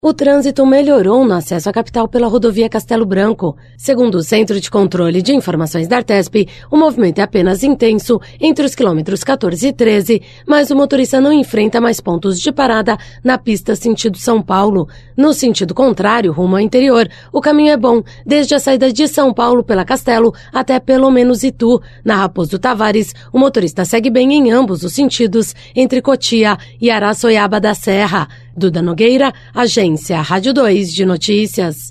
O trânsito melhorou no acesso à capital pela rodovia Castelo Branco. Segundo o Centro de Controle de Informações da Artesp, o movimento é apenas intenso entre os quilômetros 14 e 13, mas o motorista não enfrenta mais pontos de parada na pista sentido São Paulo. No sentido contrário, rumo ao interior, o caminho é bom, desde a saída de São Paulo pela Castelo até pelo menos Itu. Na Raposo Tavares, o motorista segue bem em ambos os sentidos, entre Cotia e Araçoiaba da Serra. Duda Nogueira, Agência Rádio 2 de Notícias.